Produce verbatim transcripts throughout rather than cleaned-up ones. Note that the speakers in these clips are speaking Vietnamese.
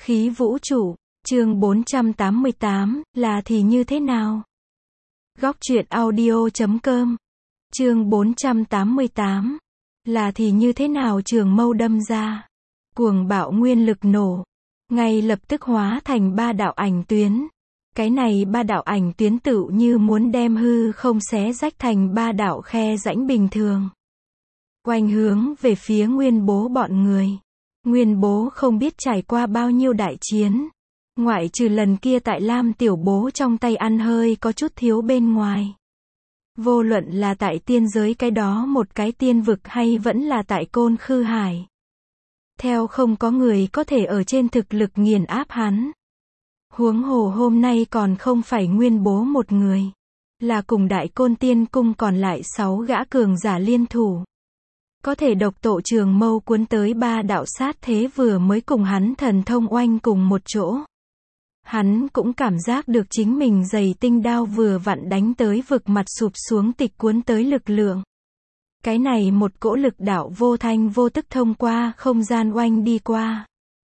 Khí vũ trụ, chương bốn trăm tám mươi tám, là thì như thế nào? Góc truyện audio chấm com, chương bốn trăm tám mươi tám, là thì như thế nào? Trường mâu đâm ra, cuồng bạo nguyên lực nổ, ngay lập tức hóa thành ba đạo ảnh tuyến. Cái này ba đạo ảnh tuyến tựu như muốn đem hư không xé rách thành ba đạo khe rãnh bình thường. Oanh hướng về phía Nguyên Bố bọn người. Nguyên Bố không biết trải qua bao nhiêu đại chiến. Ngoại trừ lần kia tại Lam Tiểu Bố trong tay ăn hơi có chút thiếu bên ngoài. Vô luận là tại tiên giới cái đó một cái tiên vực hay vẫn là tại Côn Khư Hải. Theo không có người có thể ở trên thực lực nghiền áp hắn. Huống hồ hôm nay còn không phải Nguyên Bố một người. Là cùng Đại Côn Tiên Cung còn lại sáu gã cường giả liên thủ. Có thể độc tổ trường mâu cuốn tới ba đạo sát thế vừa mới cùng hắn thần thông oanh cùng một chỗ. Hắn cũng cảm giác được chính mình giày tinh đao vừa vặn đánh tới vực mặt sụp xuống tịch cuốn tới lực lượng. Cái này một cỗ lực đạo vô thanh vô tức thông qua không gian oanh đi qua.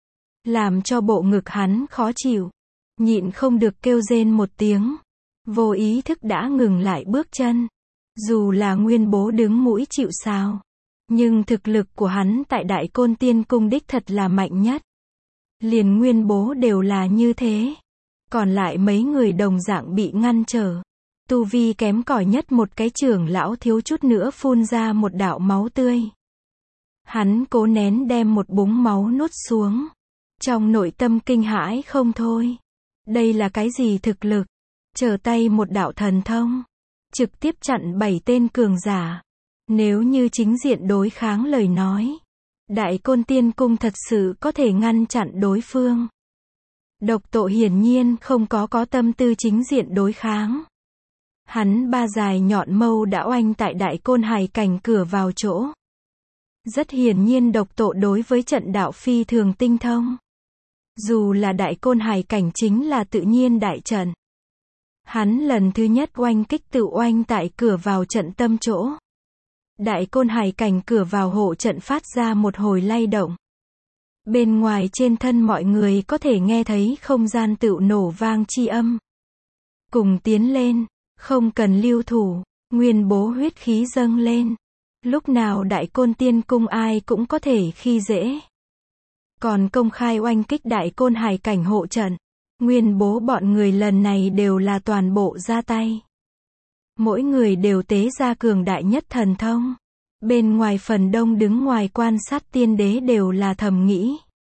Làm cho bộ ngực hắn khó chịu. Nhịn không được kêu rên một tiếng. Vô ý thức đã ngừng lại bước chân. Dù là Nguyên Bố đứng mũi chịu sào. Nhưng thực lực của hắn tại Đại Côn Tiên Cung đích thật là mạnh nhất. Liền Nguyên Bố đều là như thế. Còn lại mấy người đồng dạng bị ngăn trở. Tu vi kém cỏi nhất một cái trưởng lão thiếu chút nữa phun ra một đạo máu tươi. Hắn cố nén đem một búng máu nuốt xuống. Trong nội tâm kinh hãi không thôi. Đây là cái gì thực lực? Trở tay một đạo thần thông. Trực tiếp chặn bảy tên cường giả. Nếu như chính diện đối kháng lời nói. Đại Côn Tiên Cung thật sự có thể ngăn chặn đối phương. Độc Tổ hiển nhiên không có có tâm tư chính diện đối kháng. Hắn ba dài nhọn mâu đã oanh tại Đại Côn Hải cảnh cửa vào chỗ. Rất hiển nhiên Độc Tổ đối với trận đạo phi thường tinh thông. Dù là Đại Côn Hải cảnh chính là tự nhiên đại trận. Hắn lần thứ nhất oanh kích tự oanh tại cửa vào trận tâm chỗ. Đại Côn Hải cảnh cửa vào hộ trận phát ra một hồi lay động. Bên ngoài trên thân mọi người có thể nghe thấy không gian tựu nổ vang chi âm. Cùng tiến lên, không cần lưu thủ, Nguyên Bố huyết khí dâng lên. Lúc nào Đại Côn Tiên Cung ai cũng có thể khi dễ. Còn công khai oanh kích Đại Côn Hải cảnh hộ trận. Nguyên Bố bọn người lần này đều là toàn bộ ra tay. Mỗi người đều tế ra cường đại nhất thần thông. Bên ngoài phần đông đứng ngoài quan sát tiên đế đều là thầm nghĩ.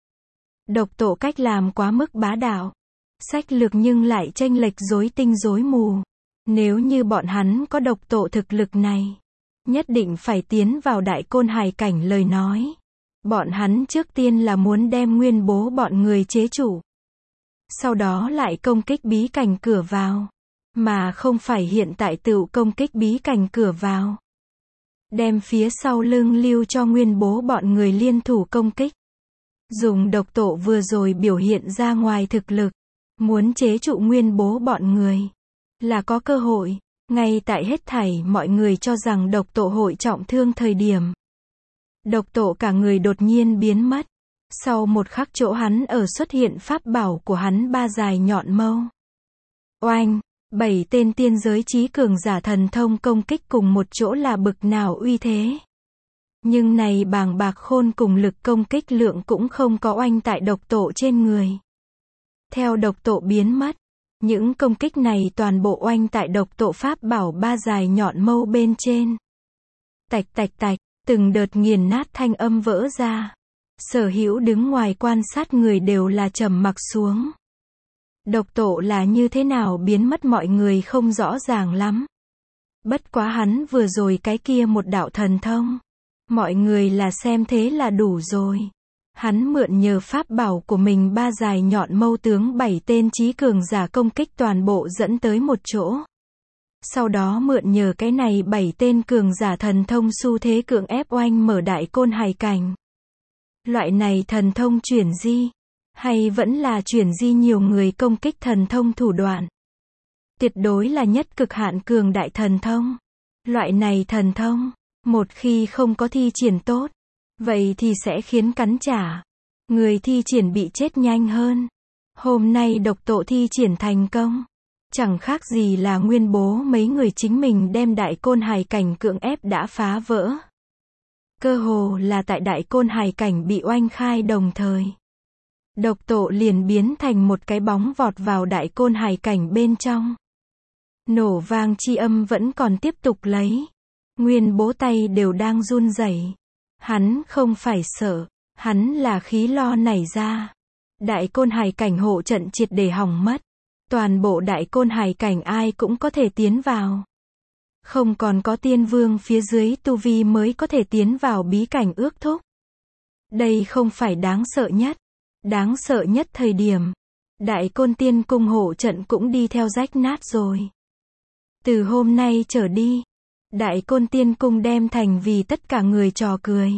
Độc Tổ cách làm quá mức bá đạo. Sách lược nhưng lại chênh lệch rối tinh rối mù. Nếu như bọn hắn có Độc Tổ thực lực này. Nhất định phải tiến vào Đại Côn Hải cảnh lời nói. Bọn hắn trước tiên là muốn đem Nguyên Bố bọn người chế chủ. Sau đó lại công kích bí cảnh cửa vào. Mà không phải hiện tại tự công kích bí cảnh cửa vào. Đem phía sau lưng lưu cho Nguyên Bố bọn người liên thủ công kích. Dùng Độc Tổ vừa rồi biểu hiện ra ngoài thực lực. Muốn chế trụ Nguyên Bố bọn người. Là có cơ hội. Ngay tại hết thảy mọi người cho rằng Độc Tổ hội trọng thương thời điểm. Độc Tổ cả người đột nhiên biến mất. Sau một khắc chỗ hắn ở xuất hiện pháp bảo của hắn ba dài nhọn mâu. Oanh! Bảy tên tiên giới trí cường giả thần thông công kích cùng một chỗ là bực nào uy thế. Nhưng này bàng bạc khôn cùng lực công kích lượng cũng không có oanh tại Độc Tổ trên người. Theo Độc Tổ biến mất, những công kích này toàn bộ oanh tại Độc Tổ pháp bảo ba dài nhọn mâu bên trên. Tạch tạch tạch, từng đợt nghiền nát thanh âm vỡ ra. Sở hữu đứng ngoài quan sát người đều là trầm mặc xuống. Độc Tổ là như thế nào biến mất mọi người không rõ ràng lắm. Bất quá hắn vừa rồi cái kia một đạo thần thông. Mọi người là xem thế là đủ rồi. Hắn mượn nhờ pháp bảo của mình ba dài nhọn mâu tướng bảy tên trí cường giả công kích toàn bộ dẫn tới một chỗ. Sau đó mượn nhờ cái này bảy tên cường giả thần thông xu thế cưỡng ép oanh mở Đại Côn Hải cảnh. Loại này thần thông chuyển di. Hay vẫn là chuyển di nhiều người công kích thần thông thủ đoạn. Tuyệt đối là nhất cực hạn cường đại thần thông. Loại này thần thông, một khi không có thi triển tốt, vậy thì sẽ khiến cắn trả. Người thi triển bị chết nhanh hơn. Hôm nay độc tộ thi triển thành công. Chẳng khác gì là nguyên bố mấy người chính mình đem đại côn hài cảnh cưỡng ép đã phá vỡ. Cơ hồ là tại đại côn hài cảnh bị oanh khai đồng thời. Độc tộ liền biến thành một cái bóng vọt vào đại côn hài cảnh bên trong. Nổ vang chi âm vẫn còn tiếp tục lấy. Nguyên bố tay đều đang run rẩy. Hắn không phải sợ, hắn là khí lo nảy ra. Đại côn hài cảnh hộ trận triệt để hỏng mất. Toàn bộ đại côn hài cảnh ai cũng có thể tiến vào. Không còn có tiên vương phía dưới tu vi mới có thể tiến vào bí cảnh ước thúc. Đây không phải đáng sợ nhất. Đáng sợ nhất thời điểm. Đại côn tiên cung hộ trận cũng đi theo rách nát rồi. Từ hôm nay trở đi. Đại côn tiên cung đem thành vì tất cả người trò cười.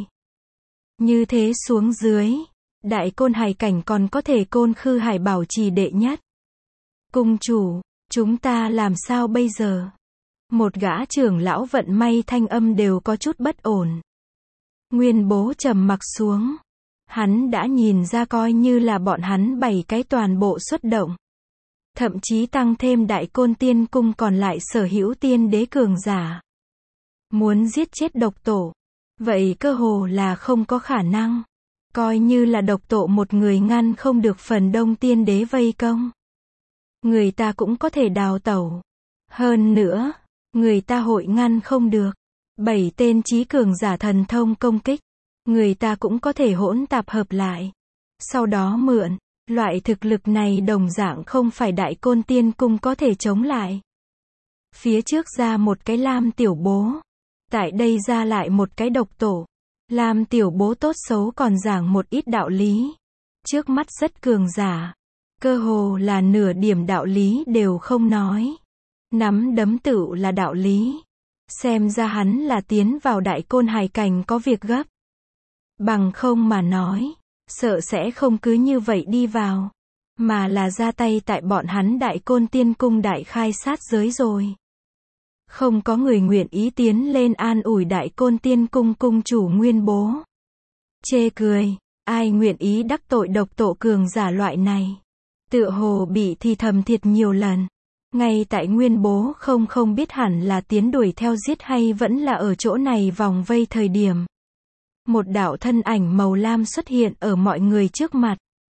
Như thế xuống dưới. Đại côn hài cảnh còn có thể côn khư hải bảo trì đệ nhất. Cung chủ, chúng ta làm sao bây giờ? Một gã trưởng lão vận may thanh âm đều có chút bất ổn. Nguyên bố trầm mặc xuống. Hắn đã nhìn ra coi như là bọn hắn bảy cái toàn bộ xuất động. Thậm chí tăng thêm đại côn tiên cung còn lại sở hữu tiên đế cường giả. Muốn giết chết độc tổ. Vậy cơ hồ là không có khả năng. Coi như là độc tổ một người ngăn không được phần đông tiên đế vây công. Người ta cũng có thể đào tẩu. Hơn nữa, người ta hội ngăn không được. Bảy tên trí cường giả thần thông công kích. Người ta cũng có thể hỗn tạp hợp lại. Sau đó mượn. Loại thực lực này đồng dạng không phải đại côn tiên cung có thể chống lại. Phía trước ra một cái Lam tiểu bố. Tại đây ra lại một cái độc tổ. Lam tiểu bố tốt xấu còn giảng một ít đạo lý. Trước mắt rất cường giả. Cơ hồ là nửa điểm đạo lý đều không nói. Nắm đấm tựu là đạo lý. Xem ra hắn là tiến vào đại côn hài cảnh có việc gấp. Bằng không mà nói. Sợ sẽ không cứ như vậy đi vào. Mà là ra tay tại bọn hắn đại côn tiên cung đại khai sát giới rồi. Không có người nguyện ý tiến lên an ủi đại côn tiên cung cung chủ nguyên bố. Chê cười. Ai nguyện ý đắc tội độc tổ cường giả loại này. Tựa hồ bị thì thầm thiệt nhiều lần. Ngay tại nguyên bố không không biết hẳn là tiến đuổi theo giết hay vẫn là ở chỗ này vòng vây thời điểm. Một đạo thân ảnh màu lam xuất hiện ở mọi người trước mặt.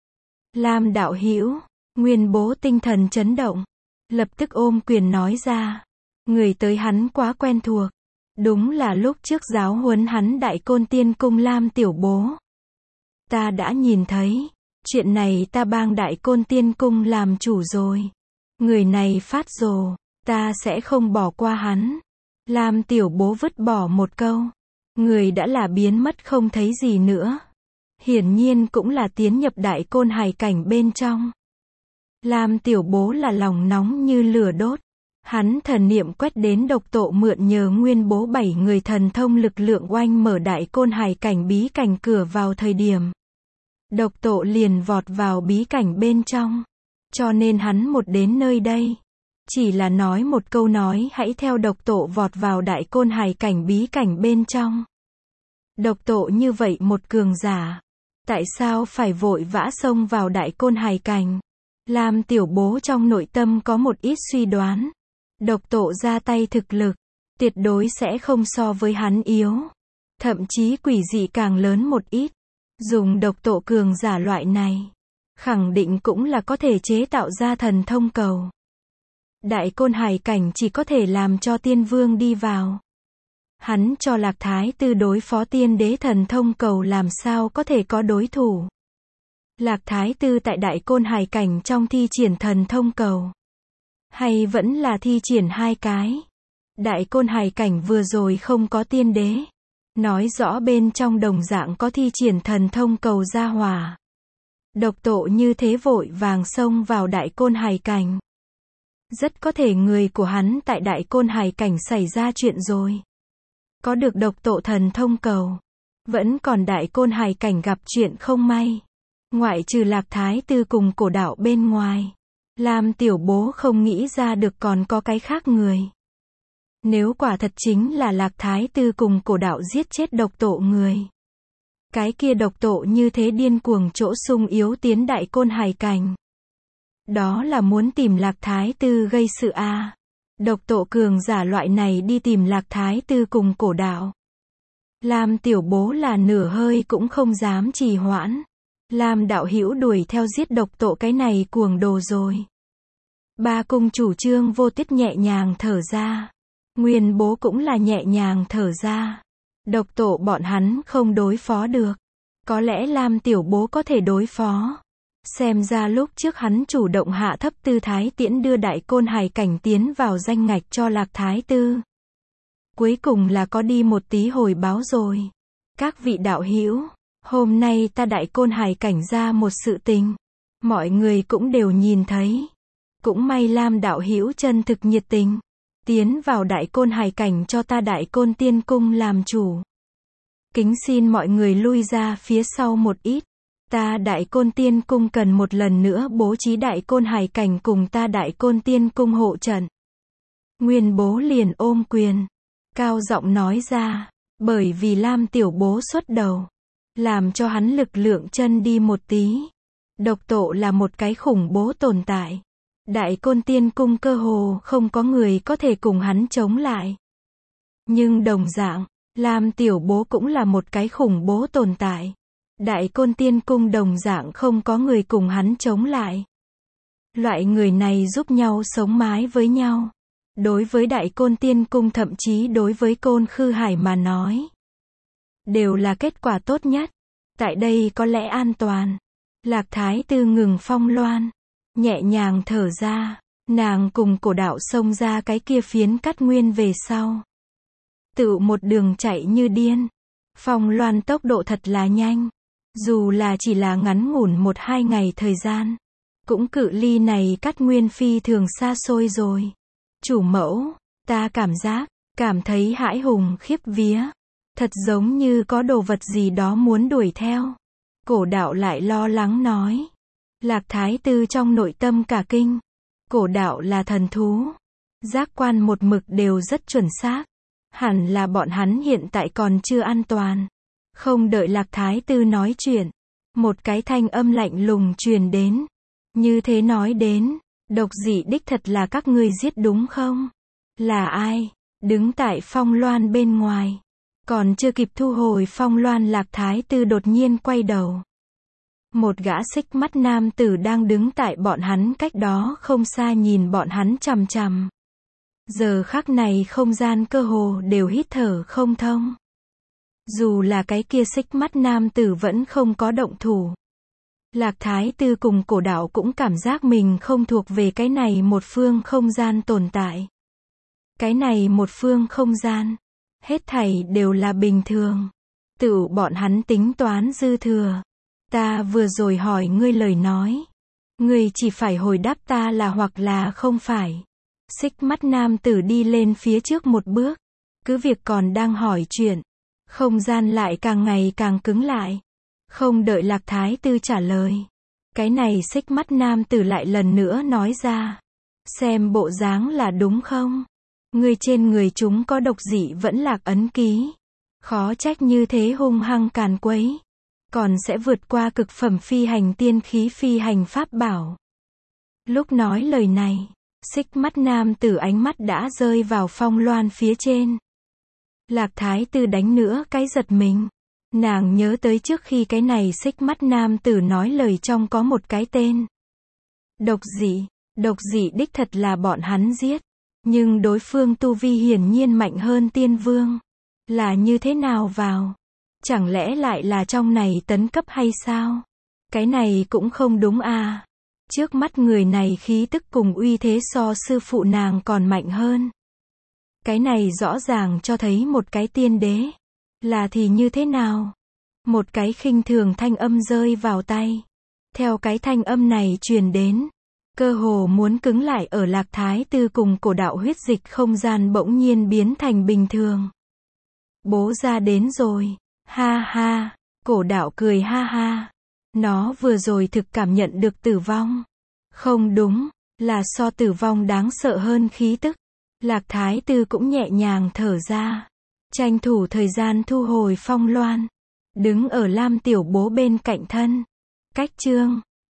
Lam đạo hữu, nguyên bố tinh thần chấn động. Lập tức ôm quyền nói ra. Người tới hắn quá quen thuộc. Đúng là lúc trước giáo huấn hắn đại côn tiên cung Lam tiểu bố. Ta đã nhìn thấy. Chuyện này ta bang đại côn tiên cung làm chủ rồi. Người này phát rồ. Ta sẽ không bỏ qua hắn. Lam tiểu bố vứt bỏ một câu. Người đã là biến mất không thấy gì nữa. Hiển nhiên cũng là tiến nhập đại côn hài cảnh bên trong. Lam tiểu bố là lòng nóng như lửa đốt. Hắn thần niệm quét đến độc tổ mượn nhờ nguyên bố bảy người thần thông lực lượng oanh mở đại côn hài cảnh bí cảnh cửa vào thời điểm. Độc tổ liền vọt vào bí cảnh bên trong. Cho nên hắn một đến nơi đây. Chỉ là nói một câu nói hãy theo độc tổ vọt vào đại côn hài cảnh bí cảnh bên trong. Độc tổ như vậy một cường giả. Tại sao phải vội vã xông vào đại côn hài cảnh? Lam tiểu bố trong nội tâm có một ít suy đoán. Độc tổ ra tay thực lực. Tuyệt đối sẽ không so với hắn yếu. Thậm chí quỷ dị càng lớn một ít. Dùng độc tổ cường giả loại này. Khẳng định cũng là có thể chế tạo ra thần thông cầu. Đại côn hài cảnh chỉ có thể làm cho tiên vương đi vào. Hắn cho Lạc Thái Tư đối phó tiên đế thần thông cầu làm sao có thể có đối thủ. Lạc Thái Tư tại đại côn hài cảnh trong thi triển thần thông cầu. Hay vẫn là thi triển hai cái. Đại côn hài cảnh vừa rồi không có tiên đế. Nói rõ bên trong đồng dạng có thi triển thần thông cầu gia hỏa. Độc tổ như thế vội vàng xông vào đại côn hài cảnh. Rất có thể người của hắn tại đại côn hài cảnh xảy ra chuyện rồi. Có được độc tổ thần thông cầu. Vẫn còn đại côn hài cảnh gặp chuyện không may. Ngoại trừ Lạc Thái Tư cùng cổ đạo bên ngoài. Lam tiểu bố không nghĩ ra được còn có cái khác người. Nếu quả thật chính là Lạc Thái Tư cùng cổ đạo giết chết độc tổ người. Cái kia độc tổ như thế điên cuồng chỗ sung yếu tiến đại côn hải cảnh. Đó là muốn tìm Lạc Thái Tư gây sự à. Độc tổ cường giả loại này đi tìm Lạc Thái Tư cùng cổ đạo. Lam tiểu bố là nửa hơi cũng không dám trì hoãn. Lam đạo hữu đuổi theo giết độc tổ cái này cuồng đồ rồi. Ba cung chủ Trương Vô Tiết nhẹ nhàng thở ra. Nguyên bố cũng là nhẹ nhàng thở ra. Độc tổ bọn hắn không đối phó được. Có lẽ Lam tiểu bố có thể đối phó. Xem ra lúc trước hắn chủ động hạ thấp tư thái tiễn đưa đại côn hải cảnh tiến vào danh ngạch cho Lạc Thái Tư. Cuối cùng là có đi một tí hồi báo rồi. Các vị đạo hữu, hôm nay ta đại côn hải cảnh ra một sự tình. Mọi người cũng đều nhìn thấy. Cũng may Lam đạo hữu chân thực nhiệt tình. Tiến vào đại côn hải cảnh cho ta đại côn tiên cung làm chủ. Kính xin mọi người lui ra phía sau một ít. Ta đại côn tiên cung cần một lần nữa bố trí đại côn hải cảnh cùng ta đại côn tiên cung hộ trận. Nguyên bố liền ôm quyền. Cao giọng nói ra. Bởi vì Lam tiểu bố xuất đầu. Làm cho hắn lực lượng chân đi một tí. Độc tổ là một cái khủng bố tồn tại. Đại côn tiên cung cơ hồ không có người có thể cùng hắn chống lại. Nhưng đồng dạng, Lam tiểu bố cũng là một cái khủng bố tồn tại. Đại côn tiên cung đồng dạng không có người cùng hắn chống lại. Loại người này giúp nhau sống mái với nhau. Đối với đại côn tiên cung thậm chí đối với côn khư hải mà nói. Đều là kết quả tốt nhất. Tại đây có lẽ an toàn. Lạc Thái Tư ngừng phong loan. Nhẹ nhàng thở ra. Nàng cùng cổ đạo xông ra cái kia phiến cắt nguyên về sau. Tự một đường chạy như điên. Phong loan tốc độ thật là nhanh. Dù là chỉ là ngắn ngủn một hai ngày thời gian. Cũng cự ly này cắt nguyên phi thường xa xôi rồi. Chủ mẫu, ta cảm giác, cảm thấy hãi hùng khiếp vía. Thật giống như có đồ vật gì đó muốn đuổi theo. Cổ đạo lại lo lắng nói. Lạc Thái Tư trong nội tâm cả kinh. Cổ đạo là thần thú. Giác quan một mực đều rất chuẩn xác. Hẳn là bọn hắn hiện tại còn chưa an toàn. Không đợi Lạc Thái Tư nói chuyện. Một cái thanh âm lạnh lùng truyền đến. Như thế nói đến. Độc dị đích thật là các ngươi giết đúng không? Là ai? Đứng tại phong loan bên ngoài. Còn chưa kịp thu hồi phong loan Lạc Thái Tư đột nhiên quay đầu. Một gã xích mắt nam tử đang đứng tại bọn hắn cách đó không xa nhìn bọn hắn chằm chằm. Giờ khắc này không gian cơ hồ đều hít thở không thông. Dù là cái kia xích mắt nam tử vẫn không có động thủ. Lạc Thái Tư cùng cổ đạo cũng cảm giác mình không thuộc về cái này một phương không gian tồn tại. Cái này một phương không gian. Hết thảy đều là bình thường. Tự bọn hắn tính toán dư thừa. Ta vừa rồi hỏi ngươi lời nói. Ngươi chỉ phải hồi đáp ta là hoặc là không phải. Xích mắt nam tử đi lên phía trước một bước. Cứ việc còn đang hỏi chuyện. Không gian lại càng ngày càng cứng lại. Không đợi Lạc Thái Tư trả lời. Cái này xích mắt nam tử lại lần nữa nói ra. Xem bộ dáng là đúng không? Ngươi trên người chúng có độc dị vẫn lạc ấn ký. Khó trách như thế hung hăng càn quấy. Còn sẽ vượt qua cực phẩm phi hành tiên khí phi hành pháp bảo. Lúc nói lời này, xích mắt nam tử ánh mắt đã rơi vào phong loan phía trên. Lạc Thái Tư đánh nữa cái giật mình. Nàng nhớ tới trước khi cái này xích mắt nam tử nói lời trong có một cái tên. Độc dị, độc dị đích thật là bọn hắn giết. Nhưng đối phương tu vi hiển nhiên mạnh hơn tiên vương. Là như thế nào vào? Chẳng lẽ lại là trong này tấn cấp hay sao? Cái này cũng không đúng à. Trước mắt người này khí tức cùng uy thế so sư phụ nàng còn mạnh hơn. Cái này rõ ràng cho thấy một cái tiên đế. Là thì như thế nào? Một cái khinh thường thanh âm rơi vào tay. Theo cái thanh âm này truyền đến. Cơ hồ muốn cứng lại ở Lạc Thái Tư cùng cổ đạo huyết dịch không gian bỗng nhiên biến thành bình thường. Bố ra đến rồi. Ha ha. Cổ đạo cười ha ha. Nó vừa rồi thực cảm nhận được tử vong. Không đúng. Là so tử vong đáng sợ hơn khí tức. Lạc Thái Tư cũng nhẹ nhàng thở ra. Tranh thủ thời gian thu hồi phong loan. Đứng ở Lam tiểu bố bên cạnh thân. Cách chương